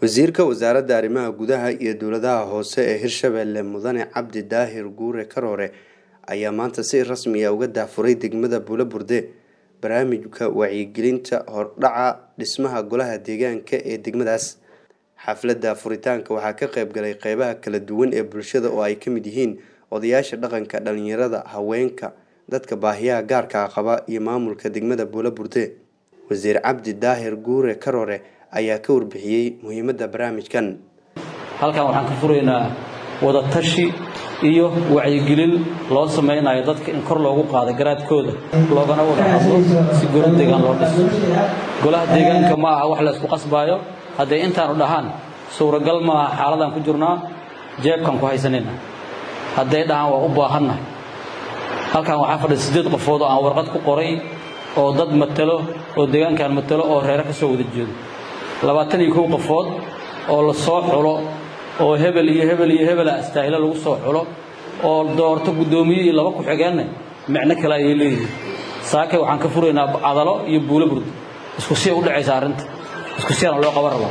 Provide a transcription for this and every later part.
wasiirka wasaaradda arrimaha gudaha iyo dowladaha hoose ee Hirshabelle Mudane Cabdi Daahir Guure Karoore ayaa maanta si rasmi ah uga daafuray degmada Buulaburde barnaamijka wacyigelinta hordhaca dhismaha golaha deegaanka ee degmadaas. xafladda furitaanka waxaa ka qayb galay qaybaha kala duwan ee bulshada oo ay ka mid yihiin odayaasha dhaqanka, dhalinyarada, haweenka, dadka baahiyaha gaarka qaba iyo maamulka degmada Buulaburde. wasiir Cabdi Daahir Guure Karoore ayaa ka warbixiyay muhiimadda barnaamijkan. halkan waxaan ka furaynaa wada tashi iyo wacyigelin loo sameeyay dadka in kor loogu qaado garaadkooda loogana wada hadlo si golaha deegaan loo dhiso. golaha deegaanka ma aha wax la isku qasbayo, haddii intaan u dhahan suuragal ma aha xaaladan ku jirnaa jeebkan ku haysanayna. haddii dhahan waa u baahannahay. halkan waxaa fadhiya 8 qofood oo aan warqad ku qoray oo dad matalo oo deegaankan matalo oo reer ka soo wada jeedo. 21 qofood oo la soo xulo oo hebel iyo hebel astaahila lagu soo xulo oo doorto gudoomiye iyo 2 ku xigeenna macna kale ay leeyihiin. saakay waxaan ka furaynaa Cadalo iyo Buulaburde isku si u dhacaysa arinta isku si aan loo qaban rabo.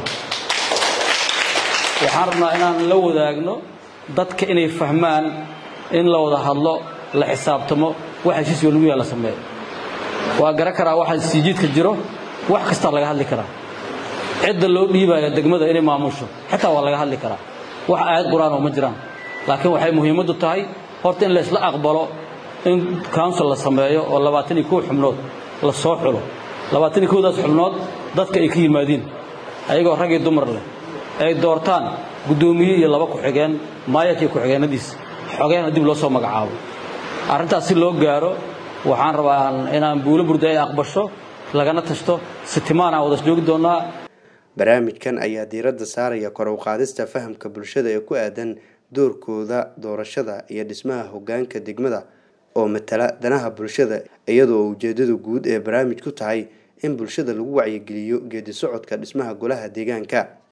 waxaan rabnaa inaan la wadaagno dadka inay fahmaan in la wada hadlo la xisaabtamo waxa si lagu yeelo sameeyo. waa garan karaa waxa sijiidka jiro wax kasta laga hadli karaa. cid loo dhiibayo degmada inay maamusho xitaa waa laga hadli karaa. wax aad quraan oo ma jiraan. laakiin waxay muhiimadu tahay horta in la isla aqbalo in council la sameeyo oo 22 xubnood la soo xulo. 22daas xubnood dadka ay ka yimaadeen ayagoo rag iyo dumar leh ay doortaan gudoomiye iyo 2 ku xigeen maayakii ku xigeenadiis xogeena dib loo soo magacaabo. arintaas si loo gaaro waxaan rabaa inaan Buulaburde ay aqbasho lagana tashto sitimaan wada joogi doonaa. barnaamijkan ayaa diiradda saaraya kor u qaadista fahamka bulshada ee ku aadan doorkooda doorashada iyo dhismaha hoggaanka degmada oo matala danaha bulshada, iyadoo ujeedadu guud ee barnaamijku tahay in bulshada lagu wacyigeliyo geedi socodka dhismaha golaha deegaanka.